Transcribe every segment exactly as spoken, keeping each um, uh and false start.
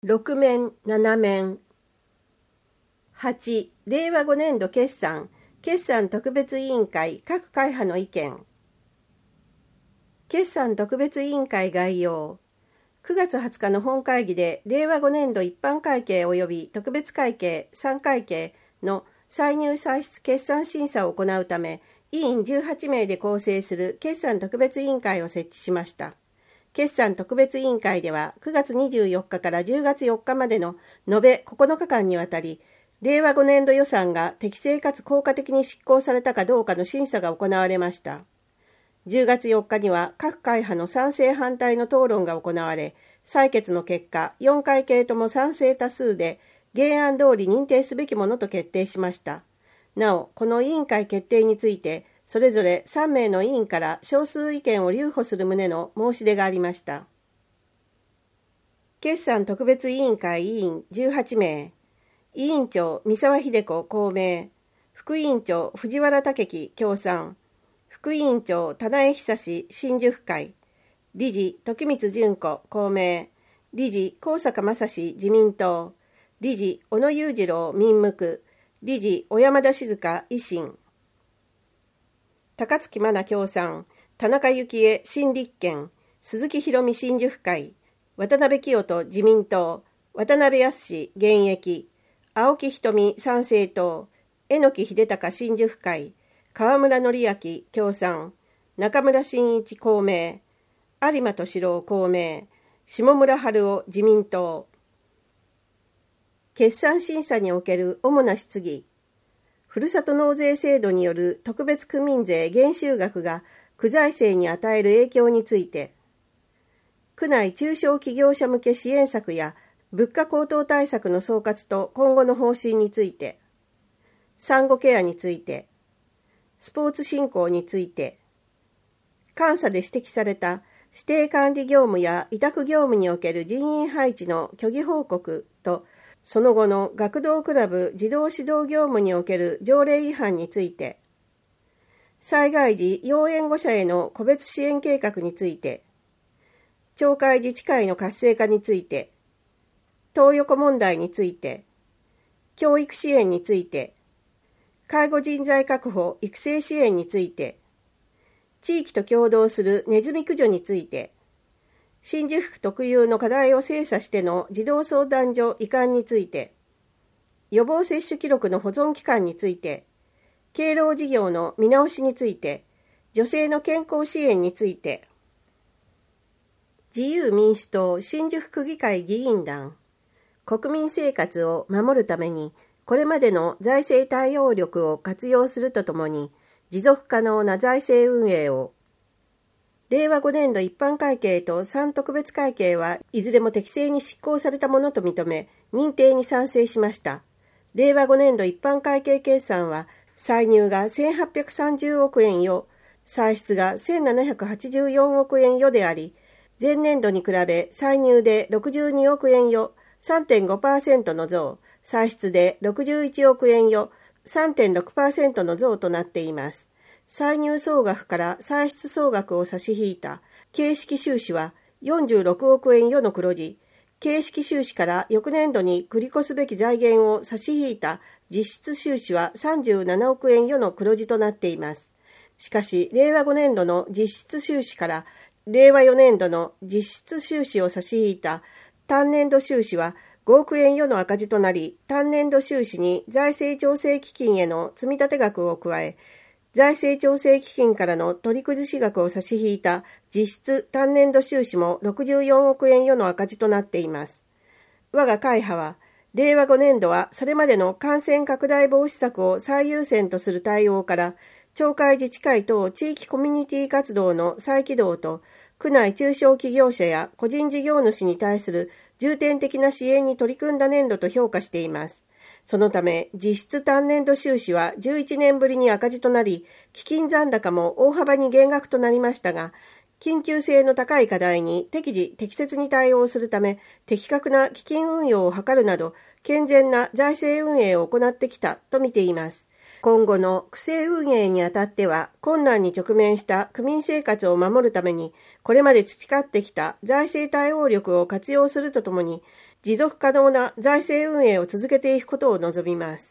ろく面、なな面。はち、れいわごねんど決算、決算特別委員会各会派の意見。決算特別委員会概要。くがつはつかの本会議で、れいわごねんど一般会計及び特別会計さん会計の歳入歳出決算審査を行うため、委員じゅうはちめいで構成する決算特別委員会を設置しました。決算特別委員会ではくがつにじゅうよっかからじゅうがつよっかまでの延べここのかかんにわたり、れいわごねんど予算が適正かつ効果的に執行されたかどうかの審査が行われました。じゅうがつよっかには各会派の賛成反対の討論が行われ、採決の結果、よん会計とも賛成多数で原案通り認定すべきものと決定しました。なお、この委員会決定について、それぞれさんめいの委員から少数意見を留保する旨の申し出がありました。決算特別委員会委員じゅうはちめい、委員長三沢秀子公明、副委員長藤原武樹共産、副委員長田苗久志新宿会、理事時光純子公明、理事高坂正史自民党、理事小野裕次郎民無区、理事小山田静香維新、高槻真奈共産、田中幸恵新立憲、鈴木博美新宿会、渡辺清人自民党、渡辺康現役、青木瞳参政党、榎木秀隆新宿会、河村則明共産、中村真一公明、有馬敏郎公明、下村春夫自民党。決算審査における主な質疑。ふるさと納税制度による特別区民税減収額が区財政に与える影響について、区内中小企業者向け支援策や物価高騰対策の総括と今後の方針について、産後ケアについて、スポーツ振興について、監査で指摘された指定管理業務や委託業務における人員配置の虚偽報告と、その後の学童クラブ児童指導業務における条例違反について、災害時要援護者への個別支援計画について、町会自治会の活性化について、トー横問題について、教育支援について、介護人材確保育成支援について、地域と協働するネズミ駆除について、新宿区特有の課題を精査しての児童相談所移管について、予防接種記録の保存期間について、敬老事業の見直しについて、女性の健康支援について、自由民主党新宿区議会議員団、国民生活を守るために、これまでの財政対応力を活用するとともに、持続可能な財政運営を、れいわごねんど一般会計とさん特別会計はいずれも適正に執行されたものと認め、認定に賛成しました。れいわごねんど一般会計決算は、歳入がせんはっぴゃくさんじゅうおくえん余、歳出がせんななひゃくはちじゅうよんおくえん余であり、前年度に比べ歳入でろくじゅうにおくえん余、さんてんごパーセント の増、歳出でろくじゅういちおくえん余、さんてんろくパーセント の増となっています。歳入総額から歳出総額を差し引いた形式収支はよんじゅうろくおくえん余の黒字、形式収支から翌年度に繰り越すべき財源を差し引いた実質収支はさんじゅうななおくえん余の黒字となっています。しかし、れいわごねんどの実質収支かられいわよねんどの実質収支を差し引いた単年度収支はごおくえん余の赤字となり、単年度収支に財政調整基金への積立額を加え、財政調整基金からの取り崩し額を差し引いた実質単年度収支もろくじゅうよんおくえん余の赤字となっています。我が会派は、れいわごねんどはそれまでの感染拡大防止策を最優先とする対応から、町会自治会等地域コミュニティ活動の再起動と、区内中小企業者や個人事業主に対する重点的な支援に取り組んだ年度と評価しています。そのため、実質単年度収支はじゅういちねんぶりに赤字となり、基金残高も大幅に減額となりましたが、緊急性の高い課題に適時適切に対応するため、的確な基金運用を図るなど、健全な財政運営を行ってきたと見ています。今後の区政運営にあたっては、困難に直面した区民生活を守るために、これまで培ってきた財政対応力を活用するとともに、 持続可能な財政運営を続けていくことを望みます。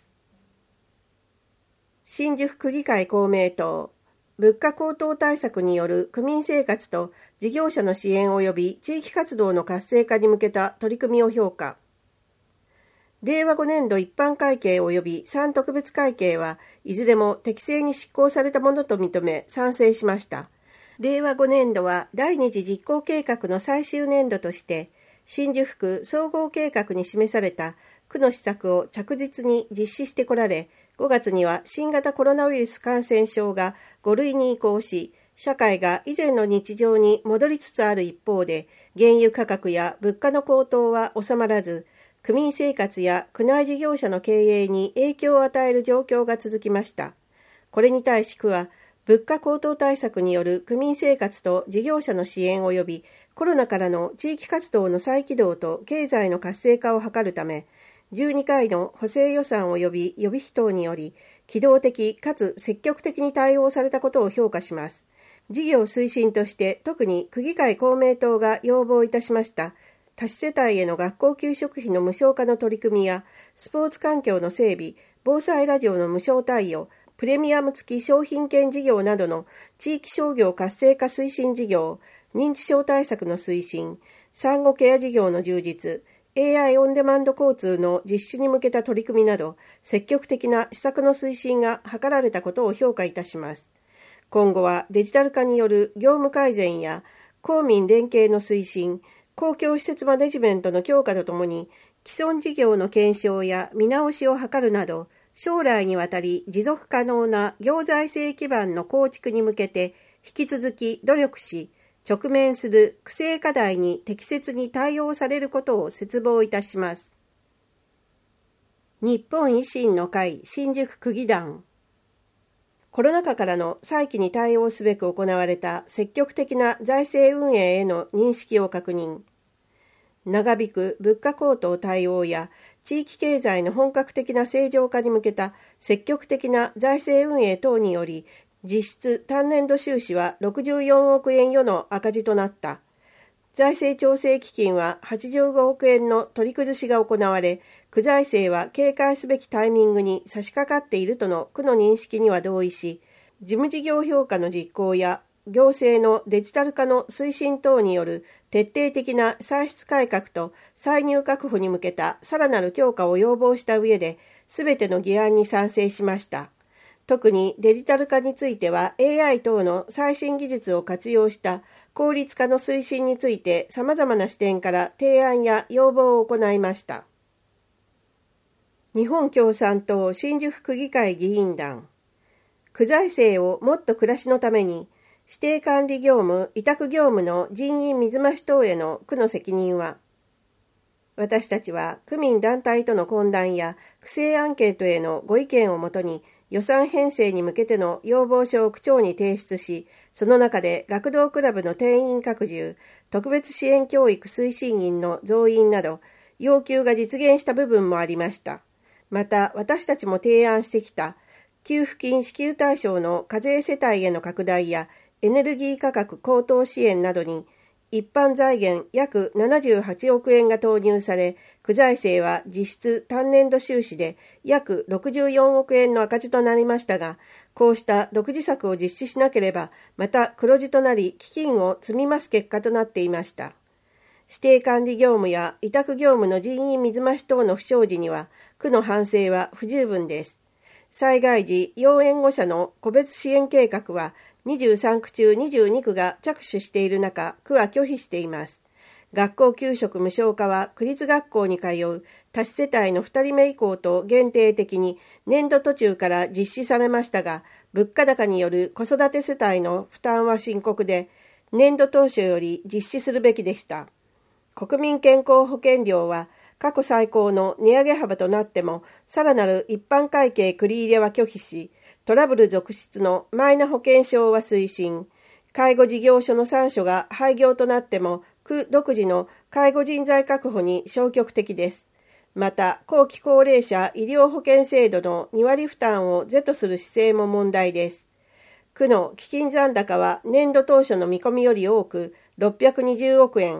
新宿区議会公明党、物価高騰対策による区民生活と事業者の支援及び地域活動の活性化に向けた取り組みを評価。れいわごねんど一般会計及びさん特別会計はいずれも適正に執行されたものと認め賛成しました。れいわごねんどは第二次実行計画の最終年度として新宿区総合計画に示された区の施策を着実に実施してこられ、ごがつには新型コロナウイルス感染症がご類に移行し、社会が以前の日常に戻りつつある一方で、原油価格や物価の高騰は収まらず、区民生活や区内事業者の経営に影響を与える状況が続きました。これに対し区は、物価高騰対策による区民生活と事業者の支援及びコロナからの地域活動の再起動と経済の活性化を図るため、じゅうにかいの補正予算及び予備費等により、機動的かつ積極的に対応されたことを評価します。事業推進として特に区議会公明党が要望いたしました多子世帯への学校給食費の無償化の取り組みやスポーツ環境の整備、防災ラジオの無償貸与、プレミアム付き商品券事業などの地域商業活性化推進事業、認知症対策の推進、産後ケア事業の充実、エーアイ オンデマンド交通の実施に向けた取り組みなど積極的な施策の推進が図られたことを評価いたします。今後はデジタル化による業務改善や公民連携の推進、公共施設マネジメントの強化とともに既存事業の検証や見直しを図るなど将来にわたり持続可能な行財政基盤の構築に向けて引き続き努力し、直面する区政課題に適切に対応されることを切望いたします。日本維新の会新宿区議団。コロナ禍からの再起に対応すべく行われた積極的な財政運営への認識を確認。長引く物価高騰対応や地域経済の本格的な正常化に向けた積極的な財政運営等により、実質単年度収支はろくじゅうよんおくえん余の赤字となった。財政調整基金ははちじゅうごおくえんの取り崩しが行われ、区財政は警戒すべきタイミングに差し掛かっているとの区の認識には同意し、事務事業評価の実行や行政のデジタル化の推進等による徹底的な歳出改革と歳入確保に向けたさらなる強化を要望した上で、すべての議案に賛成しました。特にデジタル化については エーアイ 等の最新技術を活用した効率化の推進について様々な視点から提案や要望を行いました。日本共産党新宿区議会議員団。区財政をもっと暮らしのために、指定管理業務、委託業務の人員水増し等への区の責任は、私たちは区民団体との懇談や区政アンケートへのご意見をもとに予算編成に向けての要望書を区長に提出し、その中で学童クラブの定員拡充、特別支援教育推進員の増員など、要求が実現した部分もありました。また、私たちも提案してきた、給付金支給対象の課税世帯への拡大やエネルギー価格高騰支援などに、一般財源約ななじゅうはちおくえんが投入され、区財政は実質単年度収支で約ろくじゅうよんおくえんの赤字となりましたが、こうした独自策を実施しなければ、また黒字となり基金を積み増す結果となっていました。指定管理業務や委託業務の人員水増し等の不祥事には、区の反省は不十分です。災害時要援護者の個別支援計画は、にじゅうさんく中にじゅうにくが着手している中、区は拒否しています。学校給食無償化は区立学校に通う多子世帯のふたりめ以降と限定的に年度途中から実施されましたが、物価高による子育て世帯の負担は深刻で、年度当初より実施するべきでした。国民健康保険料は過去最高の値上げ幅となっても、さらなる一般会計繰り入れは拒否し、トラブル続出のマイナ保険証は推進、介護事業所のさん所が廃業となっても、区独自の介護人材確保に消極的です。また、後期高齢者医療保険制度のにわり負担を是とする姿勢も問題です。区の基金残高は年度当初の見込みより多くろっぴゃくにじゅうおくえん、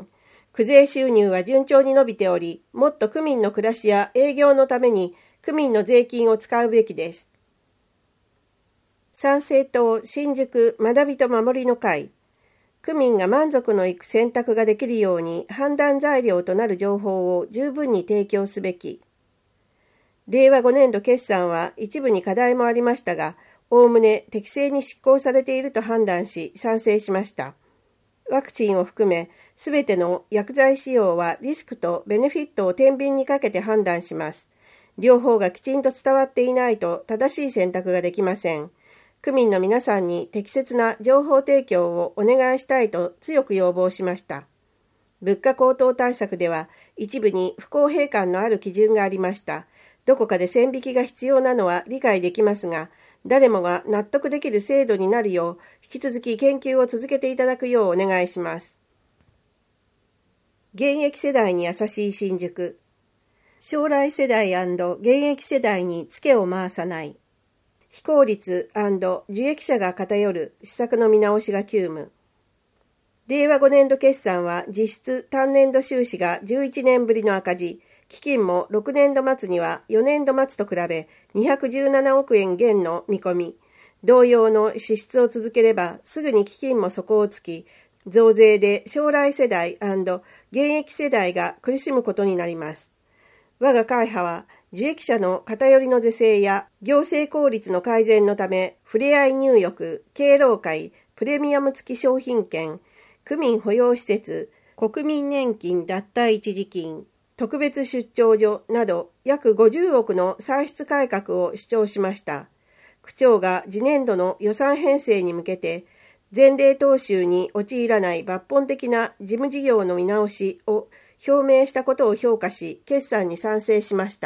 区税収入は順調に伸びており、もっと区民の暮らしや営業のために区民の税金を使うべきです。参政党新宿学びと守りの会、区民が満足のいく選択ができるように判断材料となる情報を十分に提供すべき。れいわごねんど決算は一部に課題もありましたが、おおむね適正に執行されていると判断し賛成しました。ワクチンを含め、すべての薬剤使用はリスクとベネフィットを天秤にかけて判断します。両方がきちんと伝わっていないと正しい選択ができません。区民の皆さんに適切な情報提供をお願いしたいと強く要望しました。物価高騰対策では一部に不公平感のある基準がありました。どこかで線引きが必要なのは理解できますが、誰もが納得できる制度になるよう引き続き研究を続けていただくようお願いします。現役世代に優しい新宿。将来世代&現役世代にツケを回さない。非効率&受益者が偏る施策の見直しが急務。れいわごねんど決算は実質単年度収支がじゅういちねんぶりの赤字、基金もろくねんど末にはよねんど末と比べにひゃくじゅうななおくえん減の見込み。同様の支出を続ければすぐに基金も底をつき、増税で将来世代&現役世代が苦しむことになります。我が会派は受益者の偏りの是正や行政効率の改善のため、ふれあい入浴、敬老会、プレミアム付き商品券、区民保養施設、国民年金脱退一時金、特別出張所など約ごじゅうおくの歳出改革を主張しました。区長が次年度の予算編成に向けて、前例踏襲に陥らない抜本的な事務事業の見直しを表明したことを評価し、決算に賛成しました。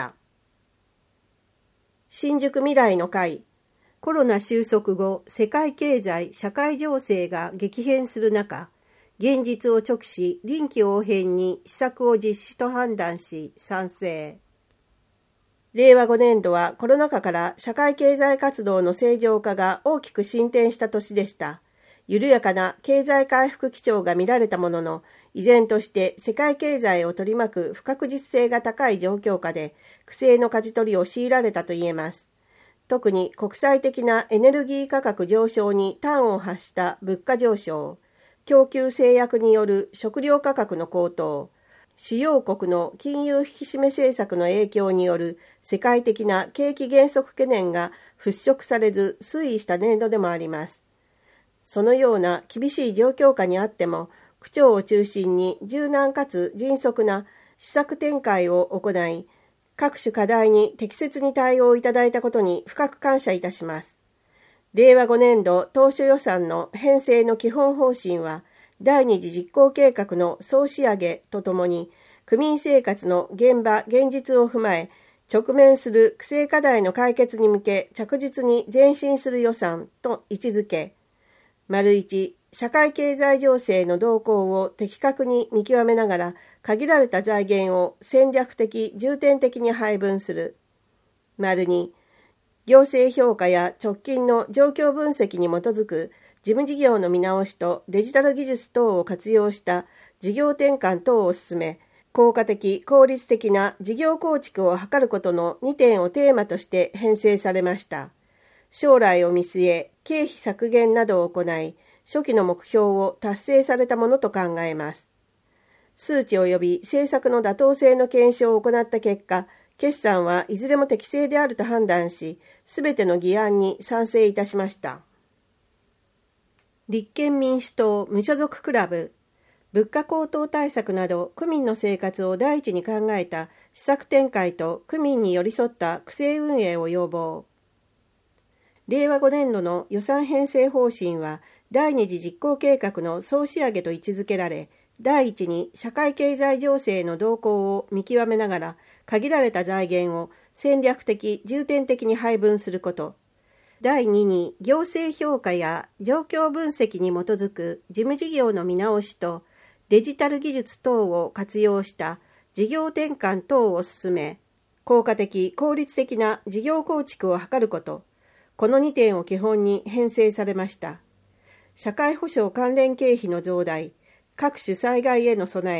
新宿未来の会、コロナ収束後、世界経済・社会情勢が激変する中、現実を直視、臨機応変に施策を実施と判断し、賛成。れいわごねんどはコロナ禍から社会経済活動の正常化が大きく進展した年でした。緩やかな経済回復基調が見られたものの、依然として世界経済を取り巻く不確実性が高い状況下で、苦戦の舵取りを強いられたと言えます。特に国際的なエネルギー価格上昇に端を発した物価上昇、供給制約による食料価格の高騰、主要国の金融引き締め政策の影響による世界的な景気減速懸念が払拭されず推移した年度でもあります。そのような厳しい状況下にあっても、区長を中心に柔軟かつ迅速な施策展開を行い、各種課題に適切に対応いただいたことに深く感謝いたします。れいわごねんど当初予算の編成の基本方針は、第二次実行計画の総仕上げとともに、区民生活の現場現実を踏まえ、直面する区政課題の解決に向け着実に前進する予算と位置づけ、丸一、社会経済情勢の動向を的確に見極めながら、限られた財源を戦略的、重点的に配分する。丸二、行政評価や直近の状況分析に基づく事務事業の見直しとデジタル技術等を活用した事業転換等を進め、効果的・効率的な事業構築を図ることのにてんをテーマとして編成されました。将来を見据え、経費削減などを行い、初期の目標を達成されたものと考えます。数値及び政策の妥当性の検証を行った結果、決算はいずれも適正であると判断し、すべての議案に賛成いたしました。立憲民主党無所属クラブ、物価高騰対策など区民の生活を第一に考えた施策展開と区民に寄り添った区政運営を要望。れいわごねんどの予算編成方針は第二次実行計画の総仕上げと位置づけられ、第一に社会経済情勢の動向を見極めながら限られた財源を戦略的・重点的に配分すること。第二に行政評価や状況分析に基づく事務事業の見直しとデジタル技術等を活用した事業転換等を進め、効果的・効率的な事業構築を図ること。このにてんを基本に編成されました。社会保障関連経費の増大、各種災害への備え、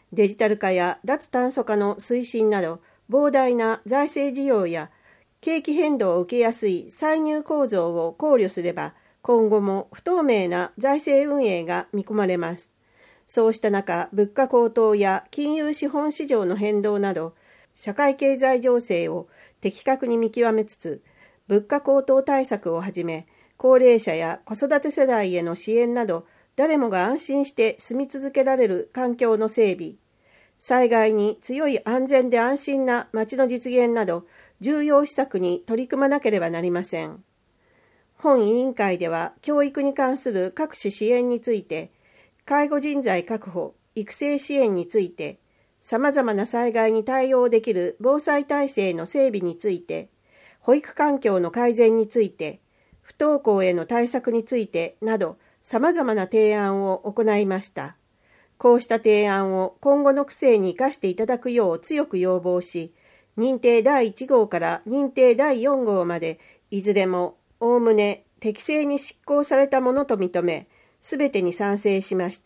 デジタル化や脱炭素化の推進など、膨大な財政需要や景気変動を受けやすい歳入構造を考慮すれば、今後も不透明な財政運営が見込まれます。そうした中、物価高騰や金融資本市場の変動など、社会経済情勢を的確に見極めつつ、物価高騰対策をはじめ、高齢者や子育て世代への支援など、誰もが安心して住み続けられる環境の整備、災害に強い安全で安心な街の実現など、重要施策に取り組まなければなりません。本委員会では、教育に関する各種支援について、介護人材確保、育成支援について、さまざまな災害に対応できる防災体制の整備について、保育環境の改善について、不登校への対策についてなど、さまざまな提案を行いました。こうした提案を今後の区政に生かしていただくよう強く要望し、認定だいいち号から認定だいよん号まで、いずれもおおむね適正に執行されたものと認め、すべてに賛成しました。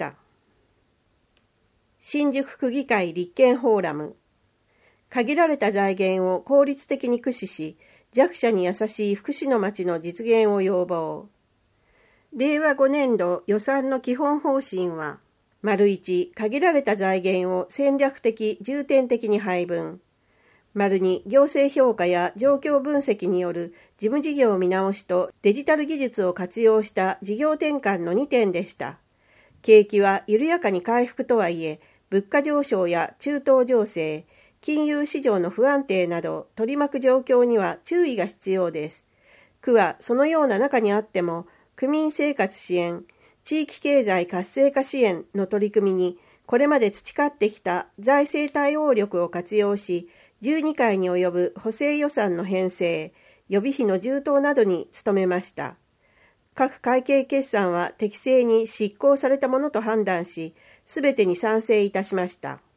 新宿区議会立憲フォーラム。限られた財源を効率的に駆使し、弱者に優しい福祉の街の実現を要望。れいわごねんど予算の基本方針は、丸いち、限られた財源を戦略的・重点的に配分。丸に、行政評価や状況分析による事務事業見直しとデジタル技術を活用した事業転換のにてんでした。景気は緩やかに回復とはいえ、物価上昇や中東情勢、金融市場の不安定など取り巻く状況には注意が必要です。区はそのような中にあっても、区民生活支援、地域経済活性化支援の取り組みに、これまで培ってきた財政対応力を活用し、じゅうにかいに及ぶ補正予算の編成、予備費の充当などに努めました。各会計決算は適正に執行されたものと判断し、すべてに賛成いたしました。